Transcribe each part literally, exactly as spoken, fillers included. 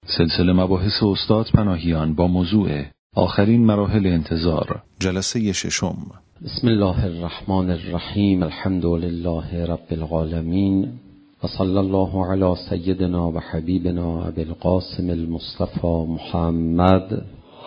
سلسله مباحث استاد پناهیان با موضوع آخرین مراحل انتظار، جلسه ششم. بسم الله الرحمن الرحیم. الحمد لله رب العالمین و صلی الله علی سیدنا و حبیبنا ابی القاسم المصطفى محمد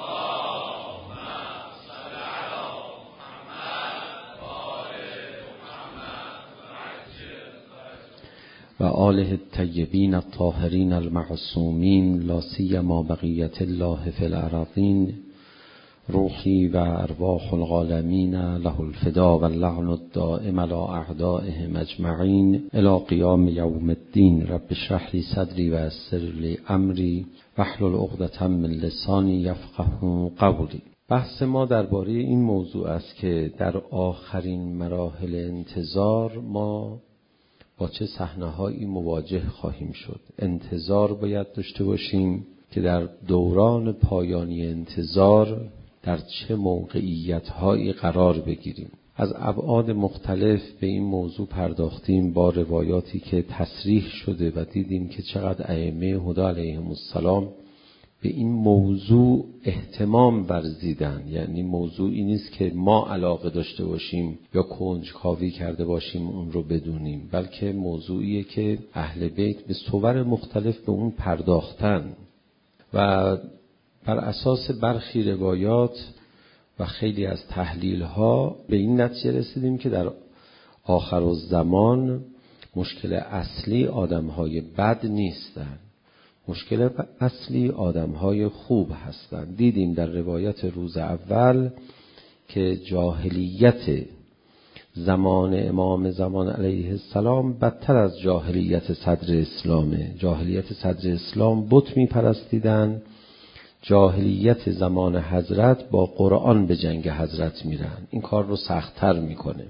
و آله الطیبین الطاهرین المعصومین لا سیما بقیة الله فی الارضین. روحی و ارواح العالمین له الفدا و اللعن الدائم علی اعدائهم اجمعین الی قیام یوم الدین. رب اشرح لی صدری و یسر لی امری واحلل عقدة من لسانی یفقهوا قولی. بحث ما درباره این موضوع است که در آخرین مراحل انتظار ما با چه صحنه‌هایی مواجه خواهیم شد. انتظار باید داشته باشیم که در دوران پایانی انتظار در چه موقعیت‌هایی قرار بگیریم. از ابعاد مختلف به این موضوع پرداختیم با روایاتی که تصریح شده و دیدیم که چقدر ائمه هدی علیهم السلام به این موضوع اهتمام ورزیدن. یعنی موضوعی نیست که ما علاقه داشته باشیم یا کنجکاوی کرده باشیم اون رو بدونیم، بلکه موضوعیه که اهل بیت به صور مختلف به اون پرداختن و بر اساس برخی روایات و خیلی از تحلیل‌ها به این نتیجه رسیدیم که در آخرالزمان مشکل اصلی آدم‌های بد نیستن، مشکل اصلی آدم‌های خوب هستند. دیدیم در روایت روز اول که جاهلیت زمان امام زمان علیه السلام بدتر از جاهلیت صدر اسلامه. جاهلیت صدر اسلام بت می‌پرستیدن، جاهلیت زمان حضرت با قرآن به جنگ حضرت میرن. این کار رو سخت‌تر میکنه.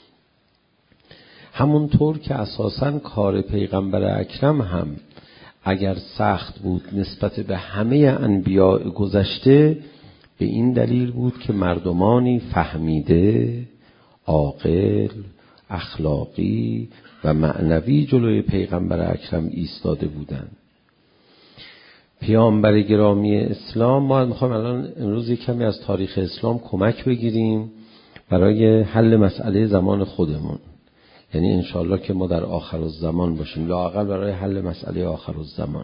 همونطور که اساساً کار پیغمبر اکرم هم اگر سخت بود نسبت به همه انبیاء گذشته، به این دلیل بود که مردمانی فهمیده، عاقل، اخلاقی و معنوی جلوی پیغمبر اکرم ایستاده بودند. پیامبر گرامی اسلام، ما میخوایم الان امروز یک کمی از تاریخ اسلام کمک بگیریم برای حل مسئله زمان خودمون. یعنی انشاءالله که ما در آخرالزمان باشیم، لااقل برای حل مسئله آخرالزمان.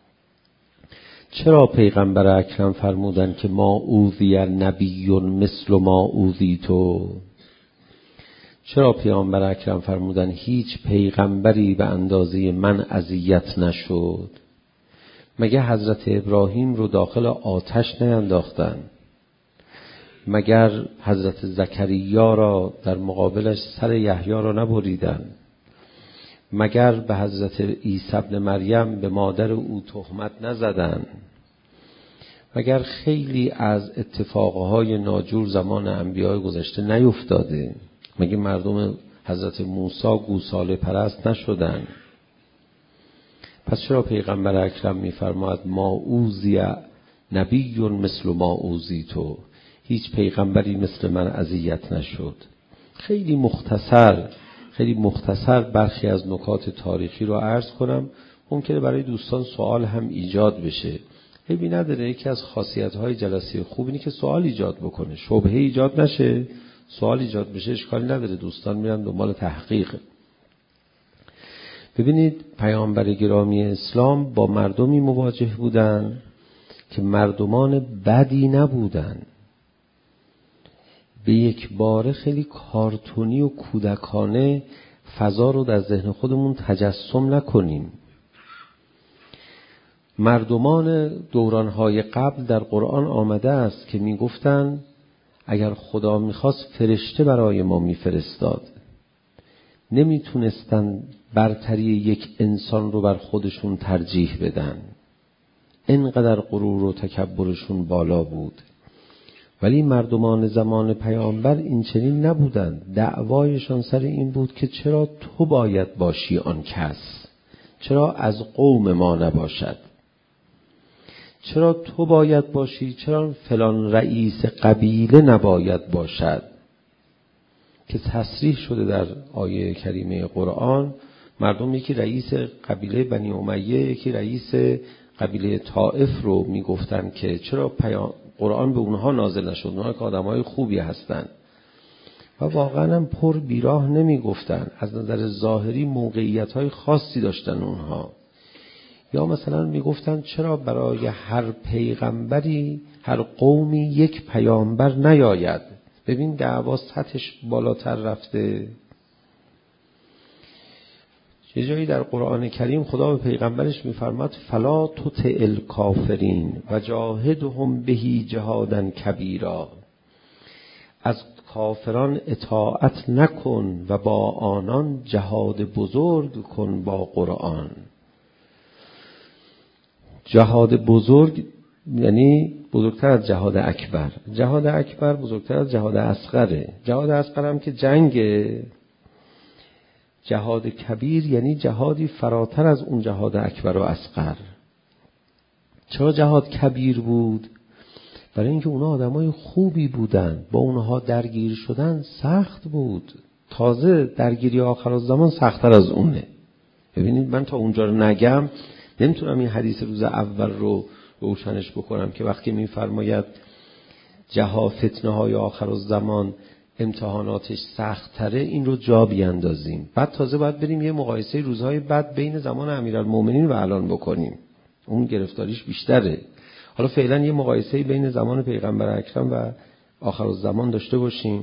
چرا پیغمبر اکرم فرمودن که ما اوذی نبی مثل ما اوذی تو؟ چرا پیامبر اکرم فرمودن هیچ پیغمبری به اندازه من اذیت نشد؟ مگه حضرت ابراهیم رو داخل آتش نینداختن؟ مگر حضرت زکریا را در مقابلش سر یحیی را نبریدن؟ مگر به حضرت عیسی ابن مریم به مادر او تهمت نزدن؟ مگر خیلی از اتفاقهای ناجور زمان انبیاء گذشته نیفتاده؟ مگه مردم حضرت موسی گوساله پرست نشدن؟ پس چرا پیغمبر اکرم می‌فرماید ما اوذی نبی مثل ما اوذی تو؟ هیچ پیغمبری مثل من اذیت نشد. خیلی مختصر خیلی مختصر برخی از نکات تاریخی رو عرض کنم، ممکنه برای دوستان سوال هم ایجاد بشه. عیبی نداره. یکی از خاصیت‌های جلسه خوب اینه که سوال ایجاد بکنه، شبهه ایجاد نشه، سوال ایجاد بشه اشکالی نداره، دوستان میرن دنبال تحقیق. ببینید پیامبر گرامی اسلام با مردمی مواجه بودن که مردمان بدی نبودن. به یک باره خیلی کارتونی و کودکانه فضا رو در ذهن خودمون تجسم نکنیم. مردمان دورانهای قبل در قرآن آمده است که می گفتن اگر خدا میخواست فرشته برای ما میفرستاد. نمیتونستن برتری یک انسان رو بر خودشون ترجیح بدن، اینقدر غرور و تکبرشون بالا بود. ولی مردمان زمان پیامبر این چنین نبودن. دعوایشان سر این بود که چرا تو باید باشی آن کس؟ چرا از قوم ما نباشد؟ چرا تو باید باشی؟ چرا فلان رئیس قبیله نباید باشد؟ که تصریح شده در آیه کریمه قرآن. مردم یکی رئیس قبیله بنی امیه، یکی رئیس قبیله طائف رو میگفتن که چرا پیام قرآن به اونها نازل نشد، اونها که آدمای خوبی هستن و واقعا هم پر بیراه نمیگفتن، از نظر ظاهری موقعیت‌های خاصی داشتن اونها. یا مثلا میگفتن چرا برای هر پیغمبری هر قومی یک پیامبر نیاید. ببین دعوا سطحش بالاتر رفته. یه جایی در قرآن کریم خدا به پیغمبرش میفرماد فلا تطع الکافرین و جاهدهم به جهادا کبیرا، از کافران اطاعت نکن و با آنان جهاد بزرگ کن با قرآن. جهاد بزرگ یعنی بزرگتر از جهاد اکبر. جهاد اکبر بزرگتر از جهاد اصغره. جهاد اصغر هم که جنگه. جهاد کبیر یعنی جهادی فراتر از اون جهاد اکبر و اصغر. چرا جهاد کبیر بود؟ برای اینکه اونا آدمای خوبی بودن، با اونها درگیر شدن سخت بود. تازه درگیری آخرالزمان سخت‌تر از اونه. ببینید من تا اونجا رو نگم نمیتونم این حدیث روز اول رو روشنش بکنم که وقتی میفرماید جهاد فتنه های آخرالزمان امتحاناتش سخت تره، این رو جا بیاندازیم. بعد تازه باید بریم یه مقایسه روزهای بعد بین زمان امیرالمومنین و الان بکنیم، اون گرفتاریش بیشتره. حالا فعلا یه مقایسه بین زمان پیغمبر اکرم و آخرالزمان داشته باشیم.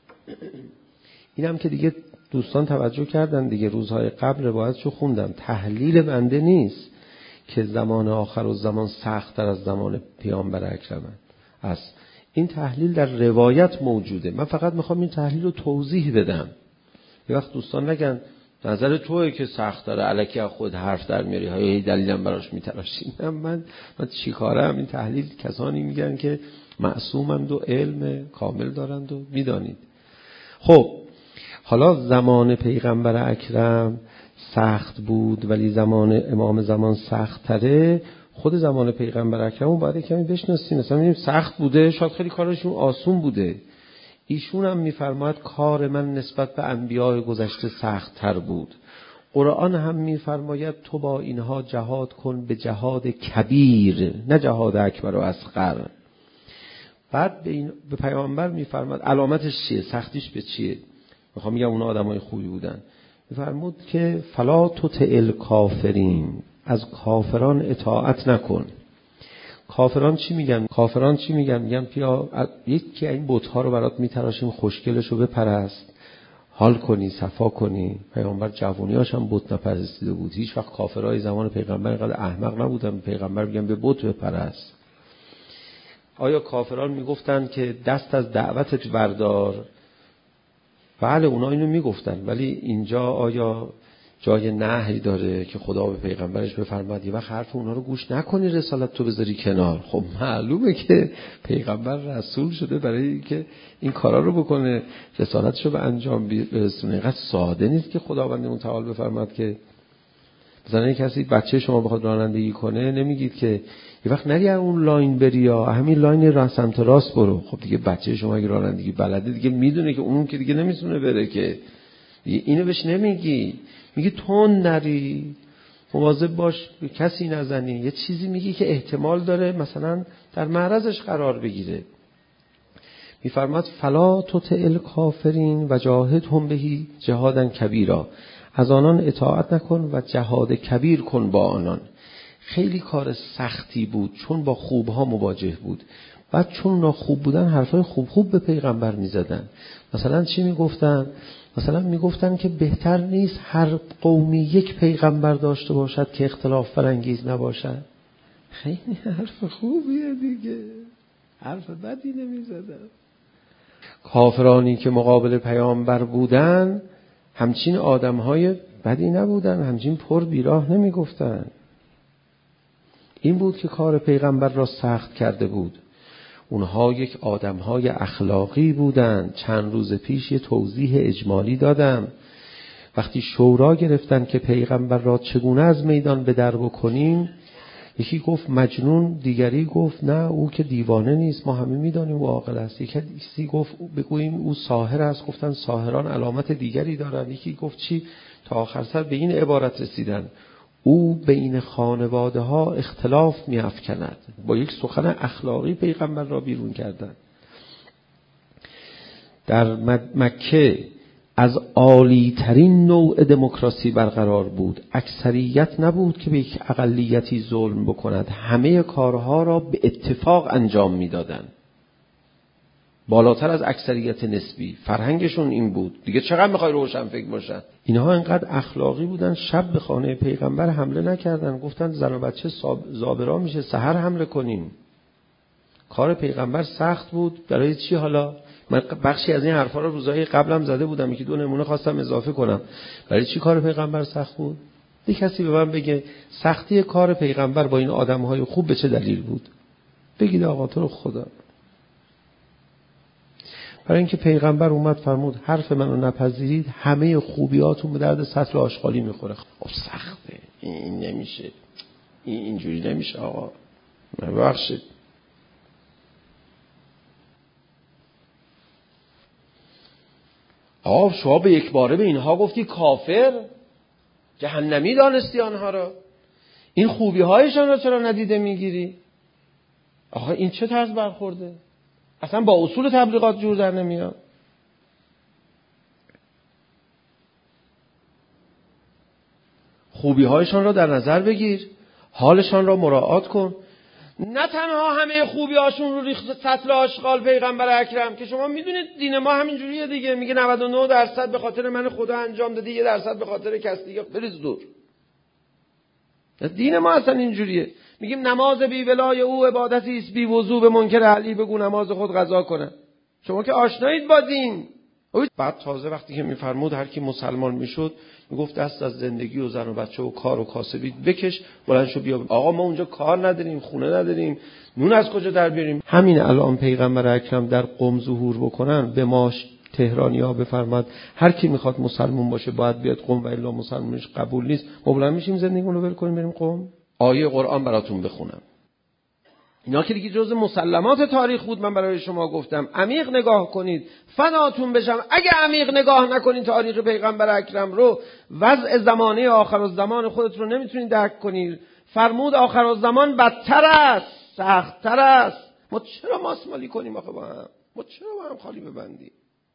اینم که دیگه دوستان توجه کردن دیگه، روزهای قبل روایتشو خوندم، تحلیل بنده نیست که زمان آخرالزمان سخت تر از زمان پیامبر اکرم است. این تحلیل در روایت موجوده. من فقط میخوام این تحلیل رو توضیح بدم. یه وقت دوستان نگن نظر توئه که سخت داره، الکی از خود حرف در میاری، های دلیلم براش میتراشی. من من چیکارم؟ این تحلیل کسانی میگن که معصومند و علم کامل دارند و میدانید. خب حالا زمان پیغمبر اکرم سخت بود ولی زمان امام زمان سخت تره. خود زمان پیغمبر اکرم رو باید کمی بشناسیم. مثلا می‌بینیم سخت بوده، شاید خیلی کارشون آسون بوده. ایشون هم می‌فرماید کار من نسبت به انبیاء گذشته سخت تر بود. قرآن هم می‌فرماید تو با اینها جهاد کن به جهاد کبیر، نه جهاد اکبر و اصغر. بعد به این به پیامبر می‌فرماید علامتش چیه، سختیش به چیه. میخوام میگم اونا آدمای خوبی بودن. می‌فرمود که فلا تطع الکافرین، از کافران اطاعت نکن. کافران چی میگن؟ کافران چی میگن؟ میگن بیا یکی این بت‌ها رو برات میتراشیم، خوشگلش رو بپرست، حال کنی، صفا کنی. پیغمبر جوونیاش هم بت نپرستیده بود. هیچ وقت کافرای زمان پیغمبر اینقدر احمق نبودن پیغمبر میگن به بت بپرست. آیا کافران میگفتن که دست از دعوتت بردار؟ بله اونا اینو میگفتن، ولی اینجا آیا جای نهی داره که خدا به پیغمبرش بفرماد یه وقت حرف اونا رو گوش نکنی، رسالت تو بذاری کنار؟ خب معلومه که پیغمبر رسول شده برای اینکه این کارا رو بکنه، رسالتشو به انجام برسونه. اینقدر ساده نیست که خداوند متعال بفرماد که مثلا یک کسی بچه شما بخواد رانندگی کنه نمیگید که یه وقت نری اون لاین بری یا همین لاین را سمت راست برو. خب دیگه بچه شما اگه رانندگی بلده دیگه میدونه که اون که دیگه نمیتونه بره، که دیگه اینو بهش نمیگی. میگی تون نری، مواظب باش به کسی نزنی، یه چیزی میگی که احتمال داره مثلا در معرضش قرار بگیره. میفرماد فلا تطع الکافرین و جاهدهم به جهادا کبیرا، از آنان اطاعت نکن و جهاد کبیر کن با آنان. خیلی کار سختی بود چون با خوبها مواجه بود. بعد چون ناخوب بودن حرفای خوب خوب به پیغمبر میزدن. مثلا چی میگفتن؟ مثلا میگفتن که بهتر نیست هر قومی یک پیغمبر داشته باشد که اختلاف برانگیز نباشد. خیلی حرف خوبیه دیگه، حرف بدی نمیزدن. کافرانی که مقابل پیامبر بودن همچین آدمهای بدی نبودن، همچین پر بیراه نمیگفتن. این بود که کار پیغمبر را سخت کرده بود. اونها یک آدمهای اخلاقی بودند. چند روز پیش یه توضیح اجمالی دادم. وقتی شورا گرفتن که پیغمبر را چگونه از میدان به در بکنیم، یکی گفت مجنون، دیگری گفت نه او که دیوانه نیست، ما همه میدانیم او عاقل است. یکی گفت بگوییم او ساحر است، گفتن ساحران علامت دیگری دارند. یکی گفت چی؟ تا آخر سر به این عبارت رسیدن او بین خانواده ها اختلاف می افکند. با یک سخن اخلاقی پیغمبر را بیرون کردند. در مکه از عالی ترین نوع دموکراسی برقرار بود. اکثریت نبود که به یک اقلیتی ظلم بکند. همه کارها را به اتفاق انجام میدادند. بالاتر از اکثریت نسبی. فرهنگشون این بود. دیگه چقدر میخوای روشن فکر باشن؟ اینها انقدر اخلاقی بودن شب به خانه پیغمبر حمله نکردن. گفتن زن و بچه زابرا میشه، سحر حمله کنیم. کار پیغمبر سخت بود. برای چی حالا؟ من بخشی از این حرفا رو روزهای قبلم زده بودم، یکی دو نمونه خواستم اضافه کنم. برای چی کار پیغمبر سخت بود؟ یک کسی به من بگه سختی کار پیغمبر با این آدمهای خوب به چه دلیل بود؟ بگید آقا تو رو خدا. برای اینکه پیغمبر اومد فرمود حرف منو نپذیرید همه خوبیاتون به درد سطل آشغالی میخوره. خب سخته، این نمیشه، این اینجوری نمیشه آقا، ببخشید. آقا شما به یک باره به اینها گفتی کافر، جهنمی دانستی آنها را، این خوبی هایشان را چرا ندیده میگیری؟ آقا این چه طرز برخورده؟ اصلا با اصول تبلیغات جور در نمیاد. خوبی هایشان را در نظر بگیر، حالشان را مراعات کن. نه تنها همه خوبی هاشون رو ریخت سطل آشغال پیغمبر اکرم که شما میدونید دین ما همین جوریه دیگه. میگه نود و نه درصد به خاطر من خدا انجام دادی، یه درصد به خاطر کس دیگه، بریز دور. دین ما اصلا اینجوریه. میگیم نماز بی ولای او عبادتی است بی وضو، به منکر علی بگو نماز خود قضا کنه. شما که آشنایید با دین. بعد تازه وقتی که میفرمود هر کی مسلمان میشد میگفت دست از زندگی و زن و بچه و کار و کاسبی بکش، بلند شو بیا. آقا ما اونجا کار نداریم، خونه نداریم، نون از کجا در بیاریم؟ همین الان پیغمبر اکرم در قم ظهور بکنن به ما تهرانی‌ها بفرماد هر کی میخواد مسلمان باشه باید بیاد قم و الا مسلمانش قبول نیست، ما بلند میشیم زندگیمون رو ول کنیم بریم قم؟ آیه قرآن براتون بخونم. اینا که دیگه جزء مسلمات تاریخ بود، من برای شما گفتم عمیق نگاه کنید فناتون بشم. اگه عمیق نگاه نکنید تاریخ پیغمبر اکرم رو، وضع زمانه آخرالزمان خودت رو نمیتونید درک کنید. فرمود آخرالزمان بدتر است، سخت‌تر است. ما چرا ماسمالی کنیم آخه با هم؟ ما چرا با هم خالی ببندیم؟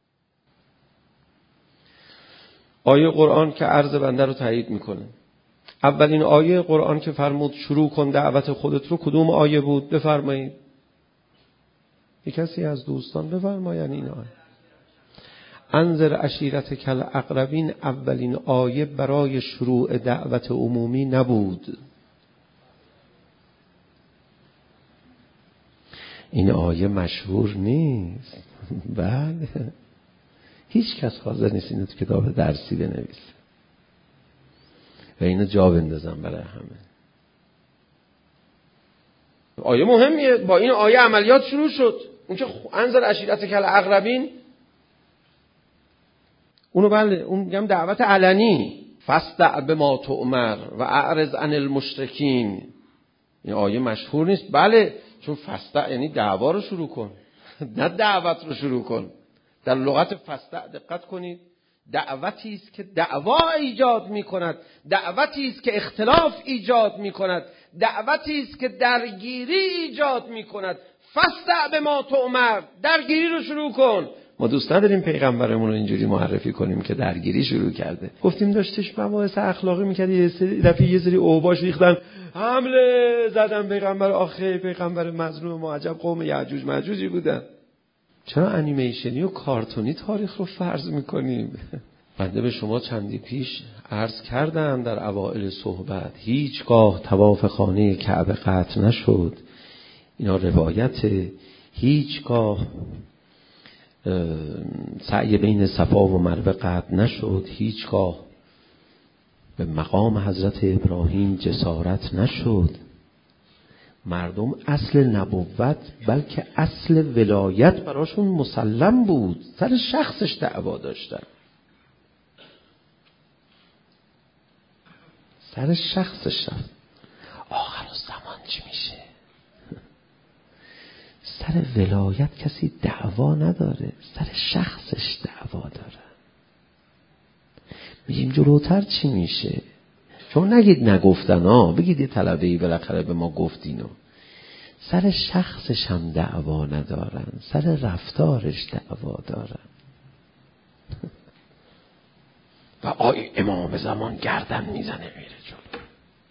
آیه قرآن که عرض بنده رو تایید میکنه. اولین آیه قرآن که فرمود شروع کن دعوت خودت رو کدوم آیه بود؟ بفرمایید. یک کسی از دوستان بفرماین این آیه. انذر عشیرتک الاقربین اولین آیه برای شروع دعوت عمومی نبود. این آیه مشهور نیست. بله. هیچ کس حاضر نیست اینو تو کتاب درسی بنویسه و اینو جا بندازم برای همه. آیه مهمیه. با این آیه عملیات شروع شد. اون که انذر عشیرتک الاقربین، اونو بله اون میگم دعوت علنی، فاصدع بما تؤمر و اعرض عن المشرکین. این آیه مشهور نیست. بله چون فاصدع یعنی دعوا رو شروع کن نه دعوت رو شروع کن. در لغت فاصدع دقت کنید، دعوتی است که دعوا ایجاد می کند، دعوتی است که اختلاف ایجاد می کند، دعوتی است که درگیری ایجاد می کند. فاصدع بما تؤمر، درگیری رو شروع کن. ما دوست نداریم پیغمبرمون رو اینجوری معرفی کنیم که درگیری شروع کرده. گفتیم داشتش مباحث اخلاقی میکرد، یه سری دفعه یه سری اوباش ریختن حمله زدن پیغمبر. آخه پیغمبر مظلوم ما عجب قوم یعجوج ماجوجی بودن. چرا انیمیشنی و کارتونی تاریخ رو فرض میکنیم؟ بنده به شما چندی پیش عرض کردم در اوائل صحبت هیچگاه طواف خانه کعبه قطع نشد. اینا روایت. هیچگاه سعی بین صفا و مروه قطع نشد. هیچگاه به مقام حضرت ابراهیم جسارت نشد. مردم اصل نبوت بلکه اصل ولایت براشون مسلم بود، سر شخصش دعوا داشتن. سر شخصش رفت. آخر الزمان چی میشه؟ سر ولایت کسی دعوا نداره، سر شخصش دعوا داره. میگیم جلوتر چی میشه؟ شما نگید نگفتن ها، بگید یه طلبه‌ای بالاخره به ما گفت اینو. سر شخصش هم دعوا ندارن، سر رفتارش دعوا دارن. و آی امام زمان گردن میزنه میره جلو.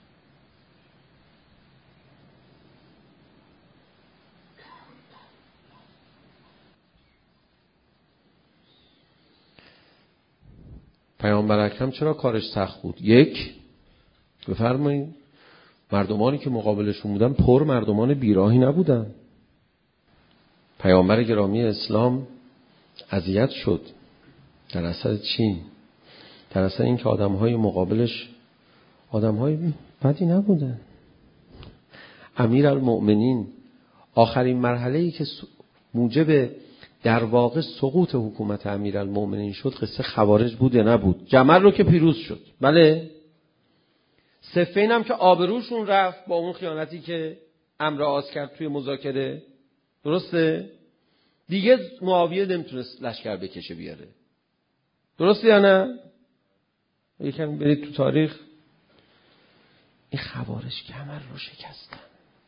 پیامبر اکرم چرا کارش سخت بود؟ یک، بفرمایید، مردمانی که مقابلشون بودن پر مردمان بیراهی نبودن. پیامبر گرامی اسلام اذیت شد در اثر چین؟ در اثر این که آدمهای مقابلش آدمهای بدی نبودن. امیرالمؤمنین آخرین مرحله‌ای که موجب در واقع سقوط حکومت امیرالمؤمنین شد قصه خوارج بود یا نبود؟ جمل رو که پیروز شد، بله. صفین هم که آبروشون رفت با اون خیانتی که امر آز کرد توی مذاکره، درسته؟ دیگه معاویه نمیتونست لشکر بکشه بیاره، درسته یا نه؟ یکم برید تو تاریخ، این خوارج کمر رو شکستن.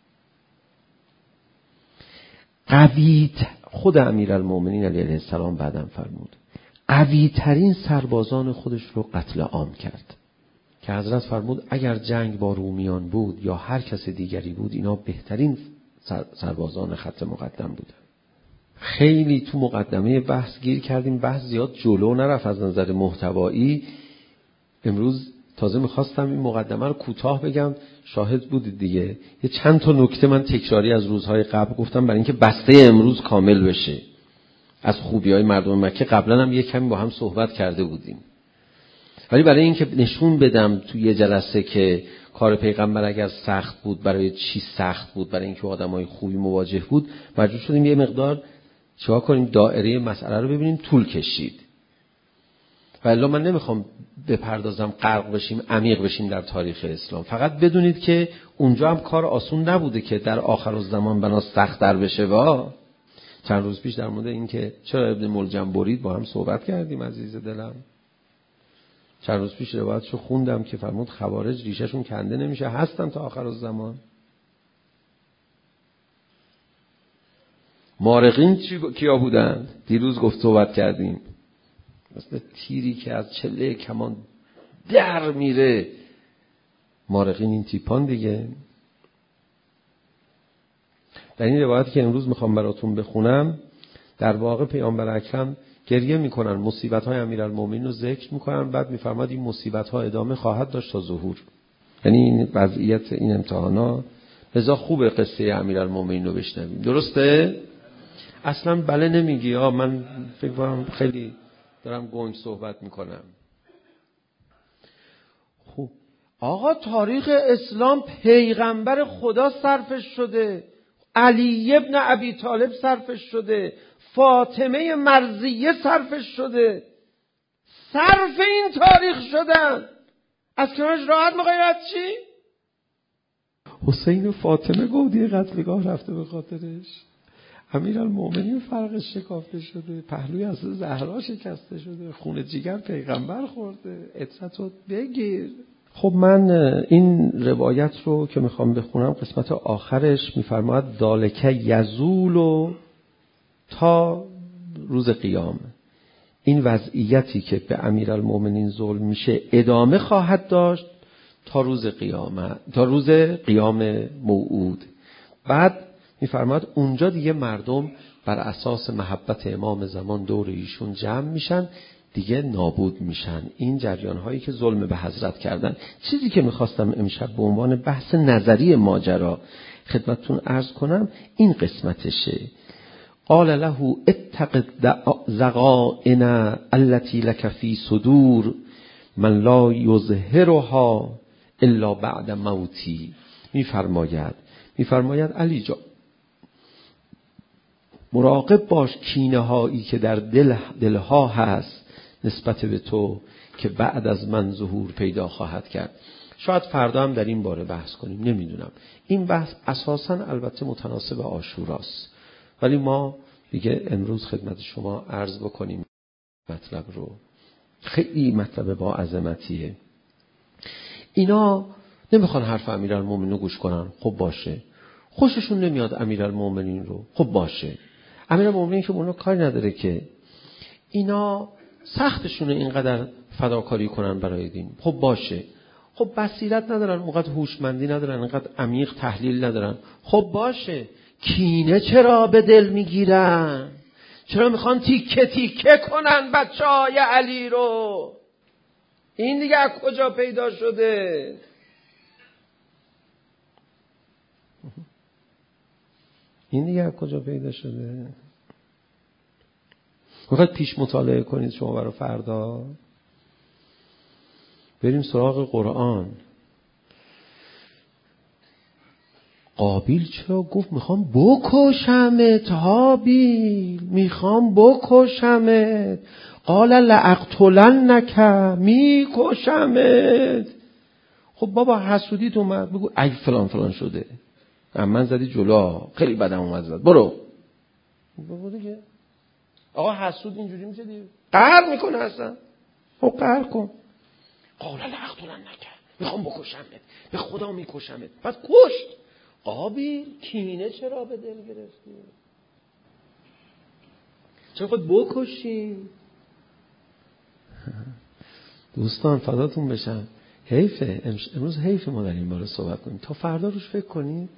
قوی خود امیرالمؤمنین علیه السلام بعدم فرمود قوی ترین سربازان خودش رو قتل عام کرد که حضرت فرمود اگر جنگ با رومیان بود یا هر کس دیگری بود اینا بهترین سربازان خط مقدم بودن. خیلی تو مقدمه بحث گیر کردیم، بحث زیاد جلو نرفت از نظر محتوایی. امروز تازه میخواستم این مقدمه رو کوتاه بگم، شاهد بودید دیگه. یه چند تا نکته من تکراری از روزهای قبل گفتم برای اینکه بسته امروز کامل بشه. از خوبی‌های مردم مکه قبلا هم یک کمی با هم صحبت کرده بودیم، ولی برای اینکه نشون بدم توی یه جلسه که کار پیغمبر اگر سخت بود برای چی سخت بود، برای اینکه آدمای خوبی مواجه بود، مجبور شدیم یه مقدار چیکار کنیم، دایره مسئله رو ببینیم. طول کشید. ولی من نمیخوام بپردازم غرق بشیم، عمیق بشیم در تاریخ اسلام. فقط بدونید که اونجا هم کار آسون نبوده که در آخر الزمان بنا سخت در بشه. وا چند روز پیش در مورد این که چرا ابن ملجم برید با هم صحبت کردیم عزیز دلم. چند روز پیش روایتشو خوندم که فرمود خوارج ریشهشون کنده نمیشه، هستن تا آخر الزمان. مارقین چی کیا بودن؟ دیروز گفت صحبت کردیم. مثل تیری که از چله کمان در میره. مارقین این تیپان دیگه. در این روایتی که امروز میخوام براتون بخونم، در واقع پیامبر اکرم گریه میکنن، مصیبت‌های امیرالمومنین رو ذکر میکنن، بعد میفرماد این مصیبت‌ها ادامه خواهد داشت تا ظهور. یعنی این وضعیت این امتحانا. لذا خوبه قصه امیرالمومنین رو بشنویم، درسته؟ اصلا بله نمیگی ها، من فکر کنم خیلی دارم گنگ صحبت میکنم. خوب آقا تاریخ اسلام پیغمبر خدا صرفش شده، علی ابن ابی طالب صرفش شده، فاطمه مرضیه صرفش شده، صرف این تاریخ شدن. از کنارش راحت مقایرت چی؟ حسین و فاطمه گودی قتلگاه رفته به خاطرش. امیرالمومنین فرقش شکافته شده، پهلوی از زهرا شکسته شده، خون جیگر پیغمبر خورده. عترتو بگیر. خب من این روایت رو که میخوام بخونم قسمت آخرش میفرماید ذالک یزول تا روز قیام. این وضعیتی که به امیرالمومنین ظلم میشه ادامه خواهد داشت تا روز قیامت، تا روز قیام موعود. بعد میفرماید اونجا دیگه مردم بر اساس محبت امام زمان دور ایشون جمع میشن، دیگه نابود میشن این جریان هایی که ظلم به حضرت کردن. چیزی که میخواستم امشب به عنوان بحث نظری ماجرا خدمتتون عرض کنم این قسمتشه. قال له اتق الزغائن التي لك في صدور من لا یظهرها الا بعد موتی. میفرماید میفرماید علی جان مراقب باش کینه هایی که در دل دلها هست نسبت به تو که بعد از من ظهور پیدا خواهد کرد. شاید فردا هم در این باره بحث کنیم، نمیدونم. این بحث اساساً البته متناسب عاشوراست، ولی ما دیگه امروز خدمت شما عرض بکنیم مطلب رو. خیلی مطلب با عظمتیه. اینا نمیخوان حرف امیرالمومنین رو گوش کنن. خب باشه. خوششون نمیاد امیرالمومنین رو. خب باشه. امیرالمومنین که اونو کاری نداره که. اینا سختشونه اینقدر فداکاری کنن برای دین. خب باشه. خب بصیرت ندارن، اونقدر هوشمندی ندارن، اینقدر عمیق تحلیل ندارن. خب باشه. کینه چرا به دل میگیرن؟ چرا میخوان تیکه تیکه کنن بچه های علی رو؟ این دیگه از کجا پیدا شده؟ این دیگه از کجا پیدا شده؟ میخواید پیش مطالعه کنید شما برای فردا؟ بریم سراغ قرآن. قابیل چرا گفت میخوام بکشمت هابیل، میخوام بکشمت. قال لاقتلنک، میکشمت. خب بابا حسودیت اومد، بگو ای فلان فلان شده، من زدی جلو، خیلی بدم اومد زد، برو بگو دیگه. آقا حسود اینجوری میشه دیگه، قهر میکنه اصلا. خب قهر کن. قال لاقتلنک، میخوام بکشمت، به خدا میکشمت. بعد کشت. قابیل کینه چرا به دل گرفتی؟ چرا خود بکشی؟ دوستان فداتون بشم، حیفه امروز، حیفه ما در این باره صحبت کنیم، تا فردا روش فکر کنید.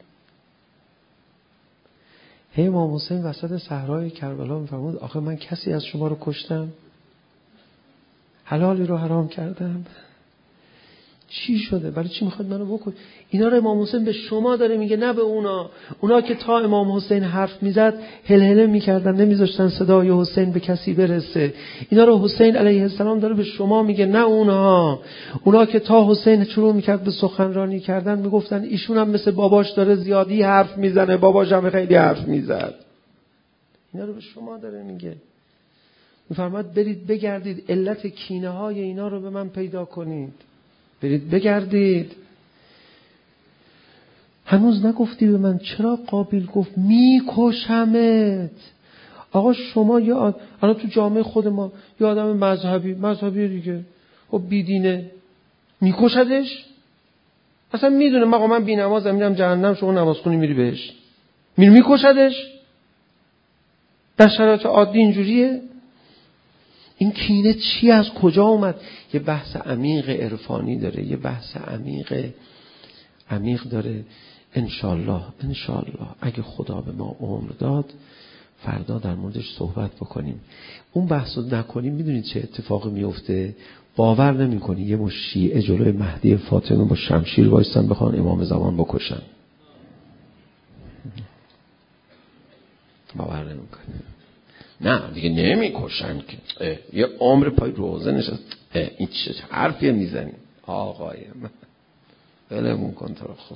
هی امام حسین وسط صحرای کربلا میفرمود آخه من کسی از شما رو کشتم؟ حلالی رو حرام کردم؟ چی شده؟ برای چی میخواد منو بکن؟ اینا رو امام حسین به شما داره میگه، نه به اونا. اونا که تا امام حسین حرف میزد هلهله میکردن، نمیذاشتن صدای حسین به کسی برسه. اینا رو حسین علیه السلام داره به شما میگه، نه اونا. اونا که تا حسین شروع میکرد به سخنرانی کردن میگفتن ایشون هم مثل باباش داره زیادی حرف میزنه، باباش هم خیلی حرف میزد. اینا رو به شما داره میگه. میفرماد برید بگردید علت کینه های اینا رو به من پیدا کنید. برید بگردید. هنوز نگفتی به من چرا قابیل گفت میکشمت؟ آقا شما یا آد... الان تو جامعه خود ما یه آدم مذهبی مذهبی دیگه خب بیدینه میکشدش؟ اصلا میدونه آقا من بی نمازم میرم جهنم، شما نماز خونی میری بهش، میری میکشدش؟ در شرایط عادی اینجوریه؟ این کینه چی، از کجا اومد؟ یه بحث عمیق عرفانی داره، یه بحث عمیق عمیق داره. انشالله انشالله اگه خدا به ما عمر داد فردا در موردش صحبت بکنیم. اون بحث رو نکنیم میدونید چه اتفاقی میفته؟ باور نمی کنی یه مش شیعه جلوی مهدی فاطمه با شمشیر وایستن بخوان امام زمان بکشن. باور نمی کنی؟ نه دیگه نمی کشن که. یه عمر پای روزه نشست. این چه حرفیه میزنی آقای من؟ ولمون کن تو رو خدا.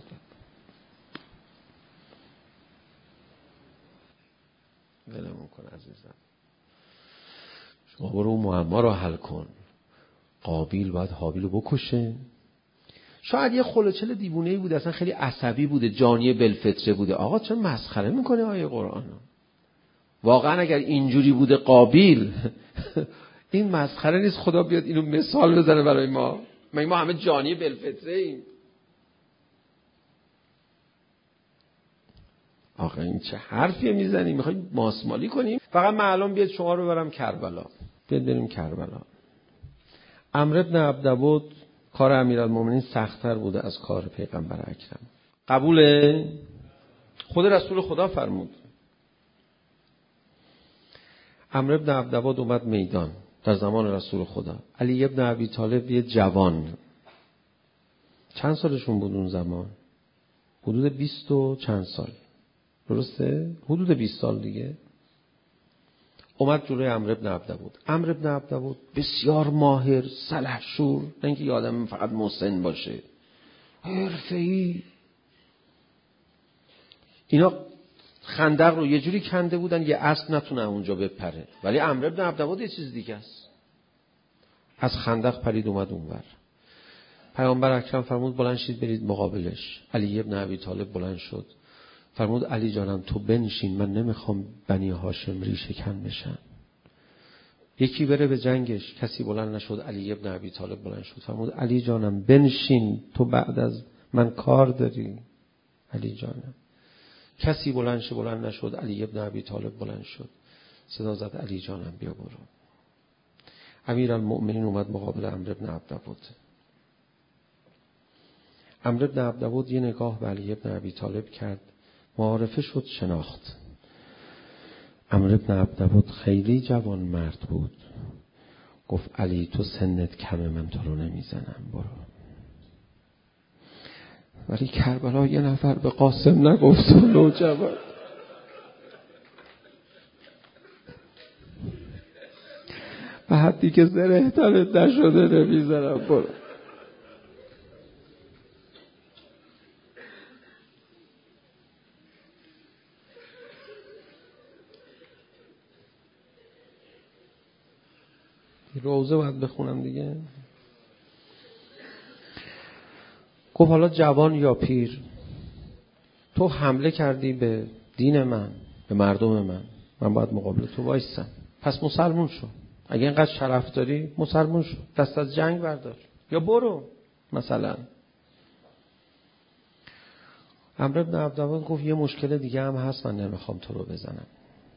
ولمون کن عزیزم. شما برو اون معما رو حل کن. قابیل باید حابیل رو بکشه. شاید یه خلوچل دیوونه‌ای بوده، اصلا خیلی عصبی بوده، جانی بالفطره بوده. آقا چرا مسخره میکنه آیه قرآن رو؟ واقعا اگر اینجوری بوده قابیل این مسخره نیست خدا بیاد اینو مثال بزنه برای ما؟ ما ما همه جانی بالفطره ایم. آقا این چه حرفیه میزنی؟ میخوای ماسمالی کنیم؟ فقط معلوم بیاد شما رو برم کربلا. بیاد بریم کربلا. عمرو بن عبدود کار امیرالمومنین سخت‌تر بوده از کار پیغمبر اکرم. قبوله؟ خود رسول خدا فرمود. عمرو بن عبدود اومد میدان در زمان رسول خدا. علی ابن ابی طالب یه جوان، چند سالشون بود اون زمان؟ حدود بیست و چند سال، درسته؟ حدود بیست سال دیگه. اومد جلوی عمرو بن عبدود. عمرو بن عبدود بسیار ماهر، سلحشور، نه اینکه یه آدم فقط مسن باشه، حرفه‌ای. اینا خندق رو یه جوری کنده بودن یه اسب نتونه اونجا بپره، ولی عمرو بن عبدود یه چیز دیگه است. از خندق پرید اومد اونور. پیامبر اکرم فرمود بلند شید برید مقابلش. علی ابن ابی طالب بلند شد فرمود علی جانم تو بنشین، من نمیخوام بنی هاشم ریشه کن بشن. یکی بره به جنگش، کسی بلند نشد. علی ابن ابی طالب بلند شد فرمود علی جانم بنشین، تو بعد از من کار داری. علی جانم. کسی بلند شه، بلند نشد. علی ابن ابی طالب بلند شد، صدا زد علی جانم بیا برو. امیرالمؤمنین اومد مقابل عمرو بن عبدود. عمرو بن عبدود یه نگاه به علی ابن ابی طالب کرد، معارفه شد، شناخت. عمرو بن عبدود خیلی جوان مرد بود. گفت علی تو سنت کمه، من تو رو نمیزنم، برو. ولی کربلا یه نفر به قاسم نگفت و نوجوان. به حدی که زره تنت نشده نمیزنم، برو. روزه باید بخونم دیگه. گفت حالا جوان یا پیر، تو حمله کردی به دین من، به مردم من، من باید مقابل تو وایسم. پس مسلمون شو. اگه اینقدر شرف داری مسلمون شو، دست از جنگ بردار یا برو. مثلا عمرو بن عبدود گفت یه مشکل دیگه هم هست، من نمیخوام تو رو بزنم.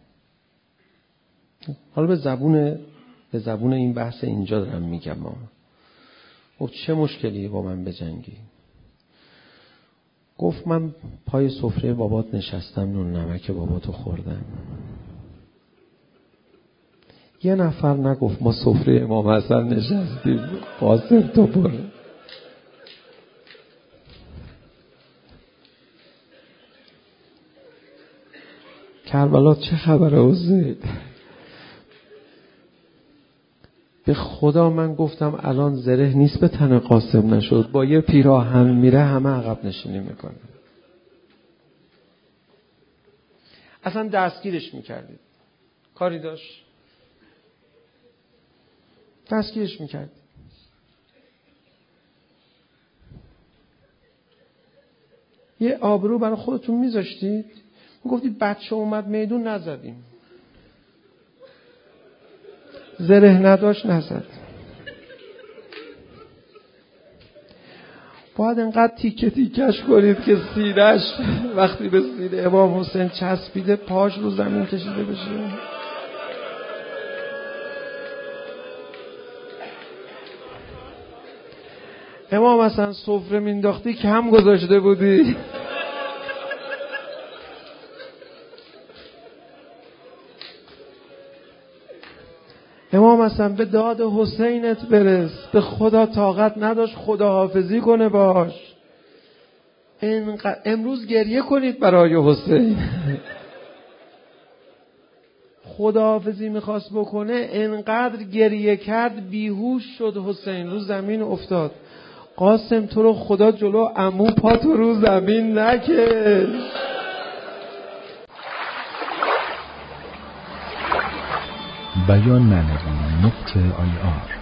حالا به زبون به زبون این بحث اینجا دارم میگم. ما گفت چه مشکلی با من بجنگی؟ گفت من پای سفره بابات نشستم، نون نمک باباتو خوردم. یه نفر نگفت ما سفره امام حسن نشستیم، قاسم تو برو. کربلا چه خبره حسین؟ به خدا من گفتم الان زره نیست به تن قاسم نشد، با یه پیراهن میره همه عقب نشینی میکنه. اصلا دستگیرش میکردید، کاری داشت؟ دستگیرش میکردید. یه آبرو برای خودتون میذاشتید، میگفتید بچه اومد میدون نزدیم، زره نداشت نزد. باید انقدر تیکه تیکش کنید که سینه‌اش وقتی به سینه امام حسین چسبیده پاش رو زمین کشیده بشه. امام حسن سفره مینداختی کم گذاشته بودی. امام حسن به داد حسینت برس، به خدا طاقت نداشت خداحافظی کنه باش. امروز گریه کنید برای حسین. خداحافظی میخواست بکنه، انقدر گریه کرد بیهوش شد، حسین رو زمین افتاد. قاسم تو رو خدا جلو عمو پا تو رو زمین نکش. بیان معنوی نقطه آی آر